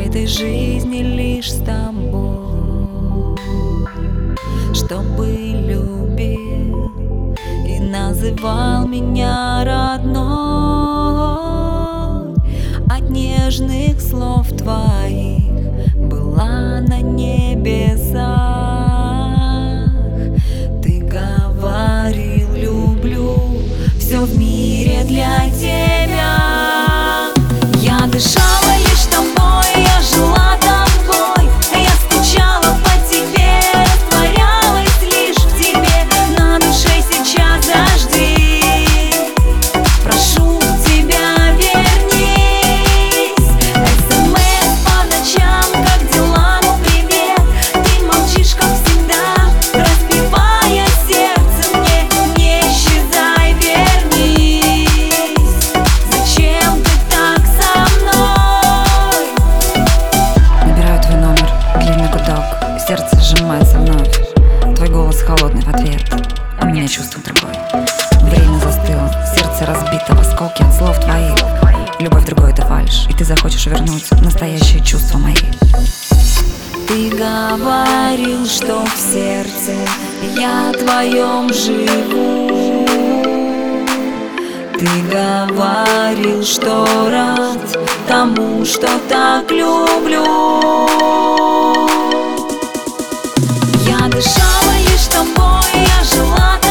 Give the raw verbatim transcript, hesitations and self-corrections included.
этой жизни лишь с тобой, чтобы любил и называл меня родной. От нежных слов твоих была на небесах. Ты говорил: люблю все в мире для тебя. Я дышала лишь тобой, я жила тобой, я скучала по тебе, растворялась лишь в тебе. На душе сейчас дожди, прошу тебя, вернись. СМС по ночам: как дела, ну привет. Ты молчишь, как всегда, разбивая сердце мне. Не исчезай, вернись. Зачем ты так со мной? Набираю твой номер, длинный гудок, сердце сжимается вновь. Твой голос холодный в ответ, у меня чувство другое. Время застыло, сердце разбито в осколки от слов твоих. Любовь другой — это фальшь, и ты захочешь вернуть настоящие чувства мои. Ты говорил, что в сердце я твоем живу. Ты говорил, что рад тому, что так люблю. Я дышала лишь тобой, я жила тобой.